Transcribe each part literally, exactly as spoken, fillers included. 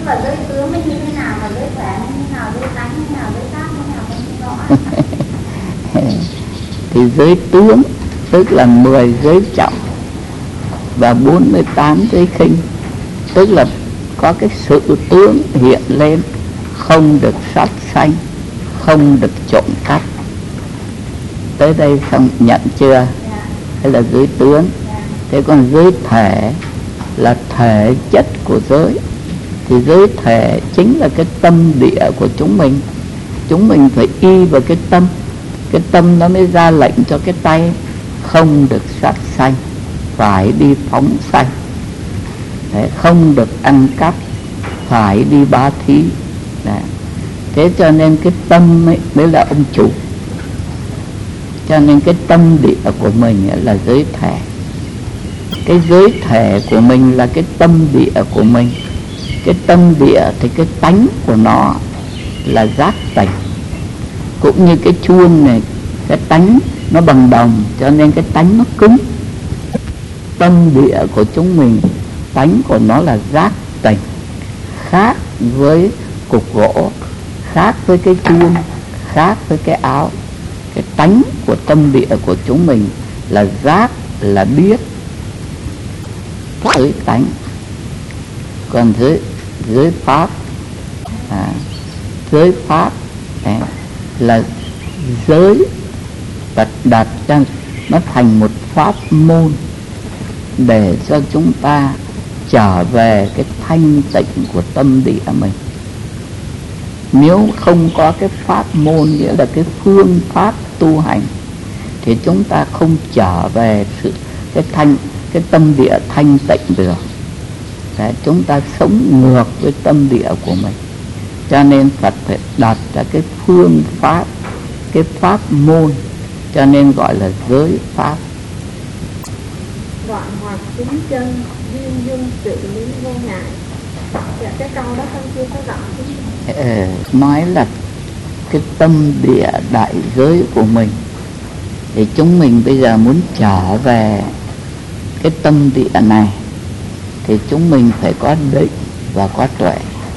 mà giới tướng mới như thế nào, mà giới khỏe như thế nào, giới tánh như thế nào, giới pháp như thế nào không rõ. Thì giới tướng tức là mười giới trọng và bốn mươi tám giới khinh, tức là có cái sự tướng hiện lên, không được sát sanh, không được trộm cắp. Tới đây xong nhận chưa? Yeah. Đây là giới tướng. Yeah. Thế còn giới thể là thể chất của giới. Thì giới thể chính là cái tâm địa của chúng mình. Chúng mình phải y vào cái tâm. Cái tâm nó mới ra lệnh cho cái tay không được sát sanh, phải đi phóng sanh. Đấy, không được ăn cắp, phải đi bá thí. Đấy. Thế cho nên cái tâm ấy mới là ông chủ. Cho nên cái tâm địa của mình là giới thể. Cái giới thể của mình là cái tâm địa của mình. Cái tâm địa thì cái tánh của nó là giác tỉnh. Cũng như cái chuông này, cái tánh nó bằng đồng, cho nên cái tánh nó cứng. Tâm địa của chúng mình, tánh của nó là giác tỉnh, khác với cục gỗ, khác với cái chuông, khác với cái áo. Cái tánh của tâm địa của chúng mình là giác, là biết, giới tánh. Còn giới, giới pháp à, giới pháp à, là giới và đặt ra nó thành một pháp môn để cho chúng ta trở về cái thanh tịnh của tâm địa mình. Nếu không có cái pháp môn, nghĩa là cái phương pháp tu hành, thì chúng ta không trở về sự cái thanh cái tâm địa thanh tịnh được. Đấy, chúng ta sống ngược với tâm địa của mình. Cho nên Phật phải đặt ra cái phương pháp, cái pháp môn, cho nên gọi là giới pháp. Đoạn hoặc tính chân, duyên dung sự lý vô ngại. Dạ, cái câu đó không chưa có rõ. Ờ, nói là cái tâm địa đại giới của mình. Thì chúng mình bây giờ muốn trở về cái tâm địa này thì chúng mình phải có định và có tuệ.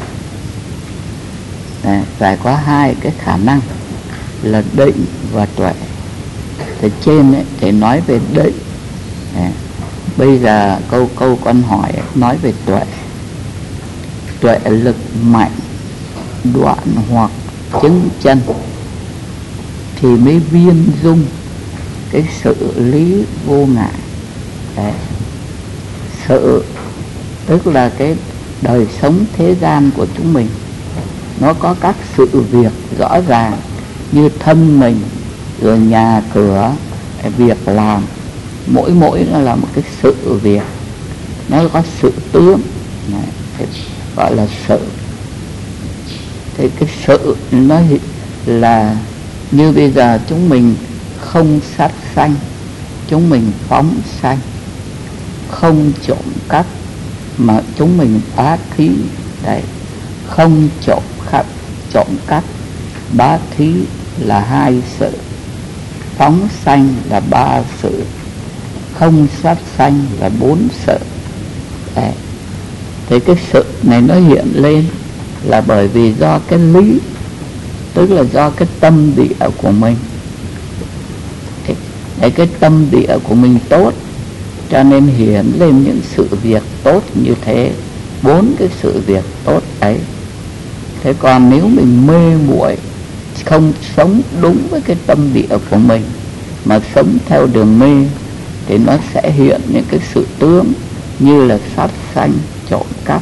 Đấy, phải có hai cái khả năng là định và tuệ. Thì trên ấy, thì nói về định. Đấy, bây giờ câu câu con hỏi ấy, nói về tuệ. Tuệ lực mạnh, đoạn hoặc chứng chân thì mới viên dung cái sự lý vô ngại. Đấy. Sự tức là cái đời sống thế gian của chúng mình, nó có các sự việc rõ ràng như thân mình, rồi nhà cửa, việc làm, mỗi mỗi nó là một cái sự việc, nó có sự tướng. Đấy, gọi là sự. Thì cái sự nó là như bây giờ chúng mình không sát sanh, chúng mình phóng sanh, không trộm cắp mà chúng mình bá thí. Đấy, không trộm cắp, trộm cắp, bá thí là hai sự, phóng sanh là ba sự, không sát sanh là bốn sự. Đấy. Thì cái sự này nó hiện lên là bởi vì do cái lý, tức là do cái tâm địa của mình. Thì để cái tâm địa của mình tốt, cho nên hiện lên những sự việc tốt như thế, bốn cái sự việc tốt ấy. Thế còn nếu mình mê muội, không sống đúng với cái tâm địa của mình mà sống theo đường mê, thì nó sẽ hiện những cái sự tướng như là sát sanh, trộm cắp.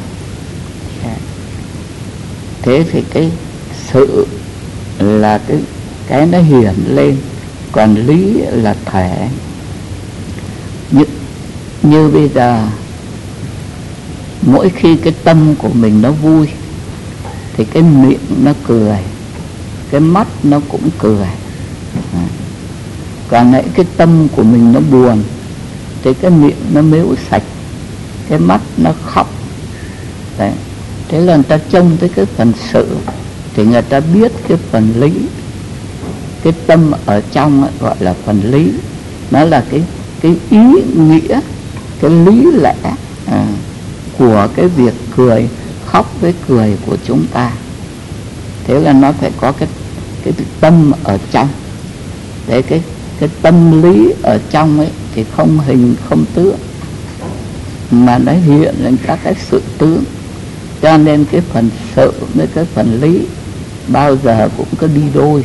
Thế thì cái sự là cái cái nó hiện lên, còn lý là thể. Như, như bây giờ mỗi khi cái tâm của mình nó vui thì cái miệng nó cười, cái mắt nó cũng cười. À. Còn nãy cái tâm của mình nó buồn thì cái miệng nó mếu sạch, cái mắt nó khóc. Đấy. Thế là người ta trông tới cái phần sự thì người ta biết cái phần lý. Cái tâm ở trong ấy, gọi là phần lý, nó là cái cái ý nghĩa, cái lý lẽ à, của cái việc cười khóc với cười của chúng ta. Thế là nó phải có cái cái tâm ở trong. Để cái cái tâm lý ở trong ấy thì không hình không tướng, mà nó hiện lên các cái sự tướng. Cho nên cái phần sự với cái phần lý bao giờ cũng có đi đôi.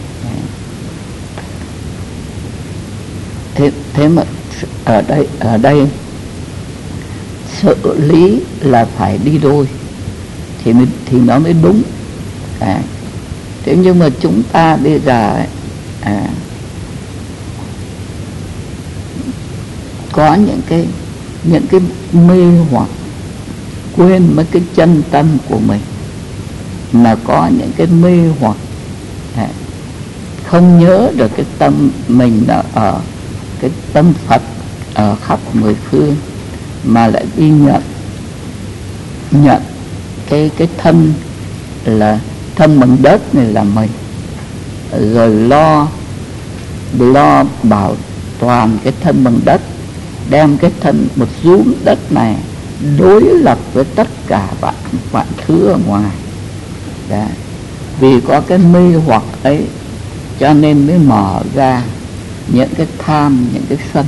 Thế, thế mà ở đây ở đây sự lý là phải đi đôi thì thì nó mới đúng. À, thế nhưng mà chúng ta bây giờ ấy, à, có những cái những cái mê hoặc, quên mất cái chân tâm của mình, mà có những cái mê hoặc à, không nhớ được cái tâm mình đã ở cái tâm Phật ở khắp mười phương, mà lại đi nhận nhận cái cái thân là thân bằng đất này là mình, rồi lo lo bảo toàn cái thân bằng đất, đem cái thân một rúm đất này đối lập với tất cả vạn vạn thứ ở ngoài. Đấy. Vì có cái mê hoặc ấy cho nên mới mở ra những cái tham, những cái sân,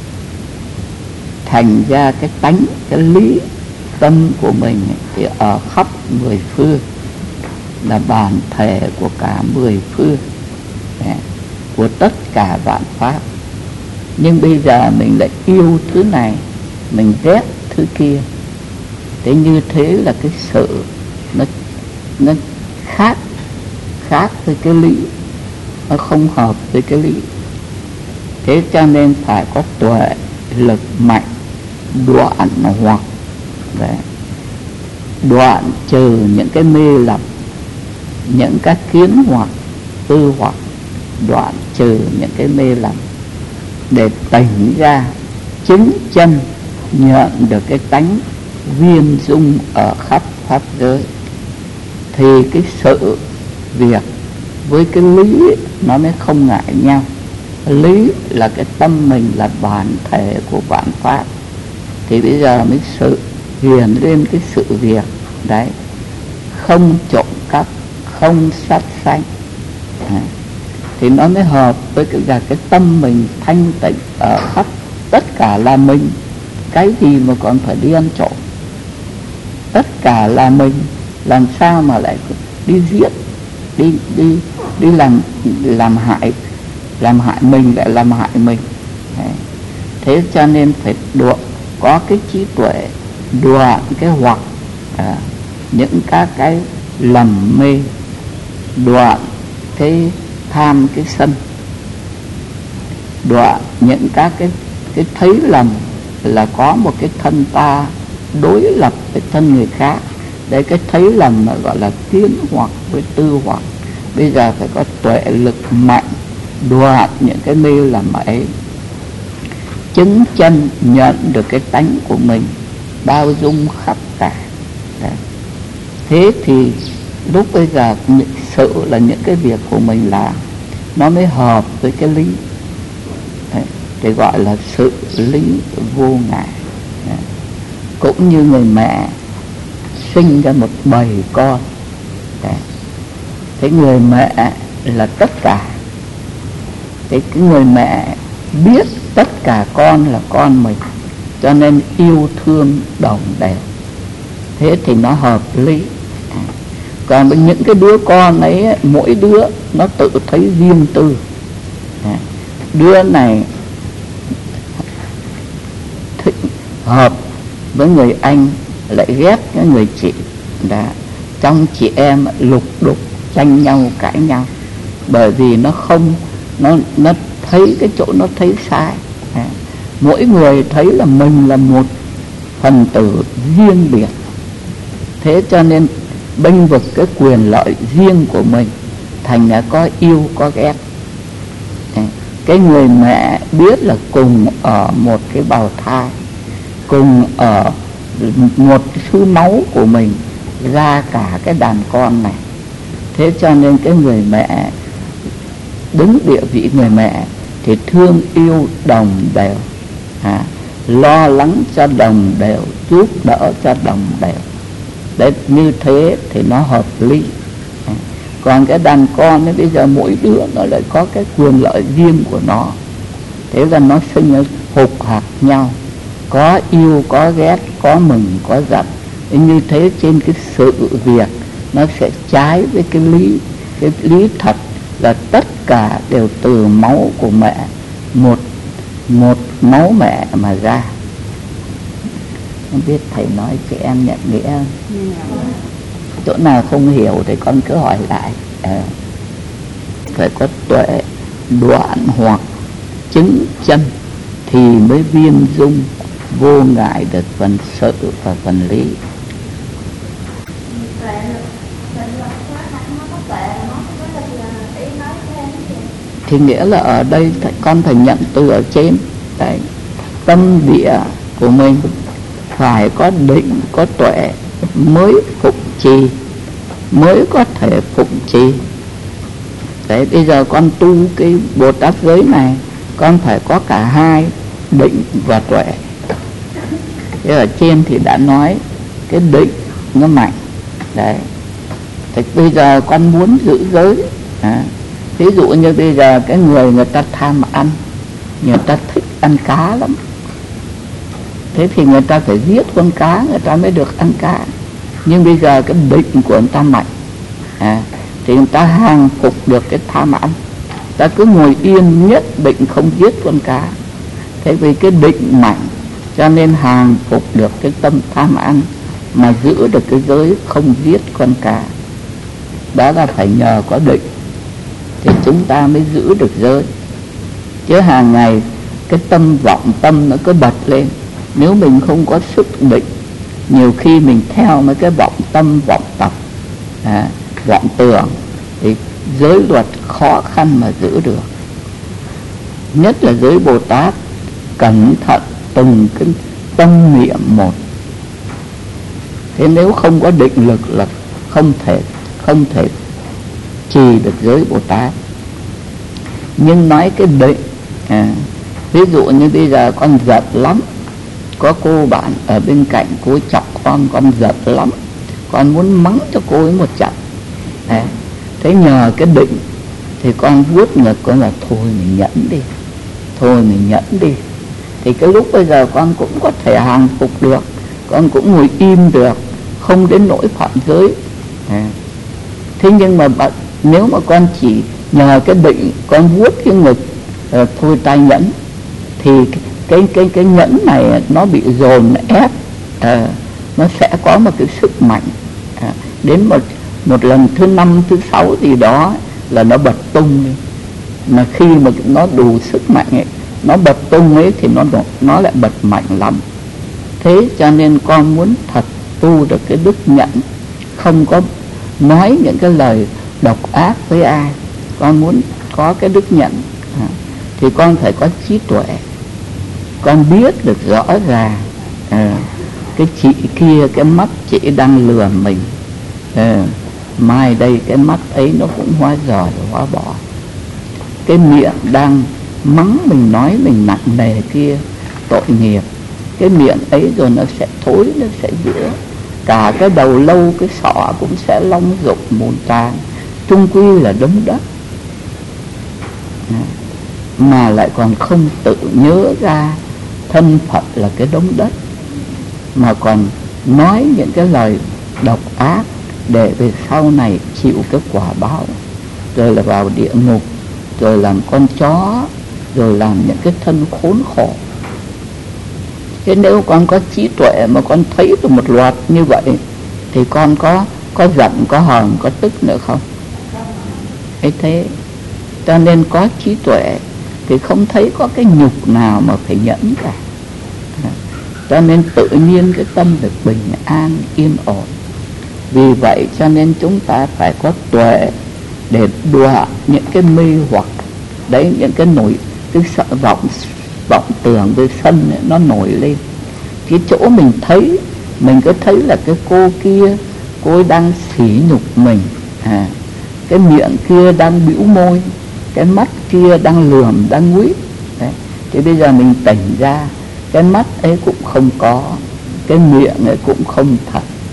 thành ra cái tánh, cái lý tâm của mình thì ở khắp mười phương, là bản thể của cả mười phương, của tất cả vạn pháp. Nhưng bây giờ mình lại yêu thứ này, mình ghét thứ kia. Thế như thế là cái sự nó nó khác khác với cái lý, nó không hợp với cái lý. Thế cho nên phải có tuệ lực mạnh, đoạn hoặc để đoạn trừ những cái mê lầm, những cái kiến hoặc, tư hoặc, đoạn trừ những cái mê lầm, để tỉnh ra chứng chân nhận được cái tánh viên dung ở khắp pháp giới. Thì cái sự việc với cái lý nó mới không ngại nhau. Lý là cái tâm mình là bản thể của vạn pháp, thì bây giờ mới sự hiển lên cái sự việc đấy, không trộm cắp, không sát sanh, à, thì nó mới hợp với cái, là cái tâm mình thanh tịnh ở khắp tất cả là mình. Cái gì mà còn phải đi ăn trộm? Tất cả là mình, làm sao mà lại đi giết, đi đi đi làm làm hại làm hại mình, lại làm hại mình. Đấy. Thế cho nên phải đoạn, có cái trí tuệ đoạn cái hoặc à, những các cái lầm mê, đoạn cái tham cái sân, đoạn những các cái cái thấy lầm là có một cái thân ta đối lập với thân người khác. Đấy, cái thấy lầm mà gọi là kiến hoặc với tư hoặc. Bây giờ phải có tuệ lực mạnh đoạn những cái mê lầm ấy, chứng chân nhận được cái tánh của mình bao dung khắp cả. Đấy. Thế thì lúc bây giờ sự là những cái việc của mình làm nó mới hợp với cái lý. Đấy. Để gọi là sự lý vô ngại. Đấy. Cũng như người mẹ sinh ra một bầy con. Đấy. Thế người mẹ là tất cả. Thế cái người mẹ biết tất cả con là con mình, cho nên yêu thương đồng đều. Thế thì nó hợp lý. Còn với những cái đứa con ấy, mỗi đứa nó tự thấy riêng tư. Đứa này thích hợp với người anh, lại ghét cái người chị. Đã. Trong chị em lục đục tranh nhau, cãi nhau, bởi vì nó không nó nó thấy cái chỗ nó thấy sai. À, mỗi người thấy là mình là một phần tử riêng biệt. Thế cho nên bênh vực cái quyền lợi riêng của mình, thành ra có yêu có ghét. À, cái người mẹ biết là cùng ở một cái bào thai, cùng ở một thứ máu của mình ra cả cái đàn con này. Thế cho nên cái người mẹ đứng địa vị người mẹ thì thương yêu đồng đều, à, lo lắng cho đồng đều, giúp đỡ cho đồng đều. Đấy, như thế thì nó hợp lý. Còn cái đàn con ấy, bây giờ mỗi đứa nó lại có cái quyền lợi riêng của nó. Thế là nó sinh hục hạc nhau, có yêu, có ghét, có mừng, có giận. Như thế trên cái sự việc nó sẽ trái với cái lý, cái lý thật là tất cả đều từ máu của mẹ, một một máu mẹ mà ra. Không biết thầy nói chị em nhận nghĩa không? Chỗ nào không hiểu thì con cứ hỏi lại. À, phải có tuệ đoạn hoặc chứng chân thì mới viên dung vô ngại được phần sự và phần lý. Thì nghĩa là ở đây con phải nhận từ ở trên. Đấy, tâm địa của mình phải có định, có tuệ mới phục trì, mới có thể phục trì. Đấy, bây giờ con tu cái Bồ Tát giới này, con phải có cả hai, định và tuệ. Thế ở trên thì đã nói cái định nó mạnh. Đấy, thì bây giờ con muốn giữ giới. À, ví dụ như bây giờ cái người người ta tham ăn, người ta thích ăn cá lắm. Thế thì người ta phải giết con cá người ta mới được ăn cá. Nhưng bây giờ cái định của người ta mạnh, à, thì người ta hàng phục được cái tham ăn. Ta cứ ngồi yên nhất định không giết con cá. Thế vì cái định mạnh cho nên hàng phục được cái tâm tham ăn, mà giữ được cái giới không giết con cá. Đó là phải nhờ có định thì chúng ta mới giữ được giới. Chứ hàng ngày cái tâm vọng tâm nó cứ bật lên. Nếu mình không có sức định, nhiều khi mình theo mấy cái vọng tâm vọng tập, à, vọng tưởng, thì giới luật khó khăn mà giữ được. Nhất là giới Bồ Tát cẩn thận từng cái tâm niệm một. Thế nếu không có định lực là không thể không thể trì được giới Bồ Tát. Nhưng nói cái định, à, ví dụ như bây giờ con giận lắm, có cô bạn ở bên cạnh, cô chọc con, con giận lắm, con muốn mắng cho cô ấy một trận. À, thế nhờ cái định thì con vuốt ngực con là thôi mình nhẫn đi, thôi mình nhẫn đi. Thì cái lúc bây giờ con cũng có thể hàng phục được, con cũng ngồi im được, không đến nỗi phạm giới. À, thế nhưng mà nếu mà con chỉ nhờ cái định, con vuốt cái ngực, à, thôi ta nhẫn, thì cái cái cái nhẫn này nó bị dồn ép, à, nó sẽ có một cái sức mạnh, à, đến một một lần thứ năm thứ sáu gì đó là nó bật tung đi. Mà khi mà nó đủ sức mạnh ấy, nó bật tung ấy thì nó nó lại bật mạnh lắm. Thế cho nên con muốn thật tu được cái đức nhẫn, không có nói những cái lời độc ác với ai, con muốn có cái đức nhẫn, à, thì con phải có trí tuệ. Con biết được rõ ràng, à, cái chị kia, cái mắt chị đang lừa mình, à, mai đây cái mắt ấy nó cũng hóa giỏi hóa bỏ. Cái miệng đang mắng mình, nói mình nặng nề kia, tội nghiệp. Cái miệng ấy rồi nó sẽ thối, nó sẽ rữa. Cả cái đầu lâu, cái sọ cũng sẽ long rụng mùn tàn, chung quy là đống đất. À, mà lại còn không tự nhớ ra thân phận là cái đống đất, mà còn nói những cái lời độc ác để về sau này chịu cái quả báo, rồi là vào địa ngục, rồi làm con chó, rồi làm những cái thân khốn khổ. Thế nếu con có trí tuệ mà con thấy được một loạt như vậy thì con có có giận, có hờn, có tức nữa không? Thế thế cho nên có trí tuệ thì không thấy có cái nhục nào mà phải nhẫn cả. Cho nên tự nhiên cái tâm được bình an, yên ổn. Vì vậy cho nên chúng ta phải có tuệ để đọa những cái mê hoặc. Đấy, những cái nổi, cái sợ vọng, vọng tưởng với sân ấy, nó nổi lên. Cái chỗ mình thấy, mình cứ thấy là cái cô kia, cô ấy đang sỉ nhục mình, à, cái miệng kia đang bĩu môi, cái mắt kia đang lườm, đang nguýt. Đấy, thì bây giờ mình tỉnh ra, cái mắt ấy cũng không có, cái miệng ấy cũng không thật,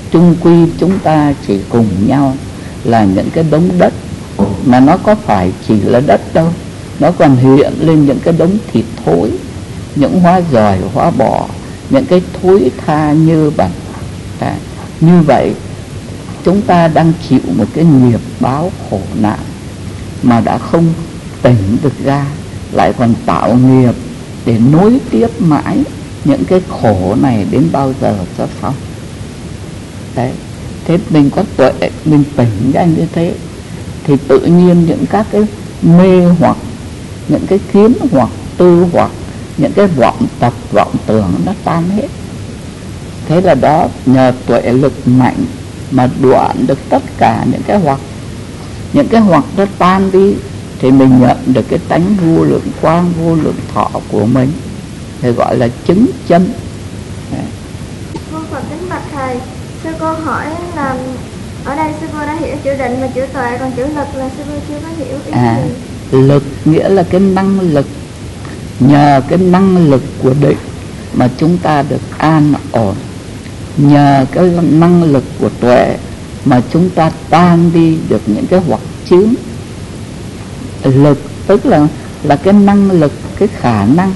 chung quy chúng ta chỉ cùng nhau là những cái đống đất, mà nó có phải chỉ là đất đâu, nó còn hiện lên những cái đống thịt thối, những hóa giòi hóa bò, những cái thối tha như bẩn. À, như vậy chúng ta đang chịu một cái nghiệp báo khổ nạn mà đã không tỉnh được ra, lại còn tạo nghiệp để nối tiếp mãi những cái khổ này đến bao giờ cho xong. Đấy, thế mình có tuệ, mình tỉnh ra như thế thì tự nhiên những các cái mê hoặc, những cái kiến hoặc, tư hoặc, những cái vọng tập, vọng tưởng nó tan hết. Thế là đó, nhờ tuệ lực mạnh mà đoạn được tất cả những cái hoặc. Những cái hoặc nó tan đi thì mình nhận được cái tánh vô lượng quang, vô lượng thọ của mình, thì gọi là chứng chân. Con Phật kính bạch thầy, sư cô hỏi là ở đây sư cô đã hiểu chữ định và chữ tuệ, còn chữ lực là sư cô chưa có hiểu ý à, gì. Lực nghĩa là cái năng lực, nhờ cái năng lực của định mà chúng ta được an ổn. Nhờ cái năng lực của tuệ mà chúng ta tan đi được những cái hoặc chướng. Lực tức là là cái năng lực, cái khả năng.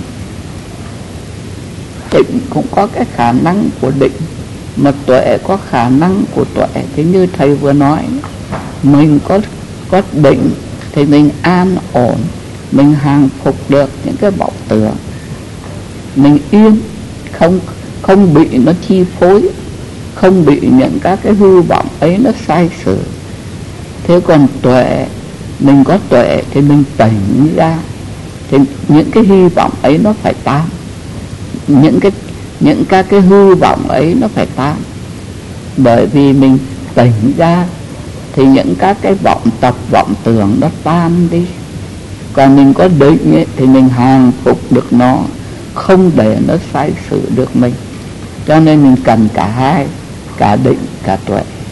Định cũng có cái khả năng của định, mà tuệ có khả năng của tuệ. Thế như thầy vừa nói, mình có có định thì mình an ổn, mình hàng phục được những cái vọng tưởng, mình yên, không không bị nó chi phối, không bị những các cái hư vọng ấy nó sai sử. Thế còn tuệ, mình có tuệ thì mình tỉnh ra, thì những cái hy vọng ấy nó phải tan, những cái những các cái hư vọng ấy nó phải tan. Bởi vì mình tỉnh ra thì những các cái vọng tập, vọng tưởng nó tan đi. Còn mình có định ấy, thì mình hàng phục được nó, không để nó sai sử được mình. Cho nên mình cần cả hai, cả định cả tuệ.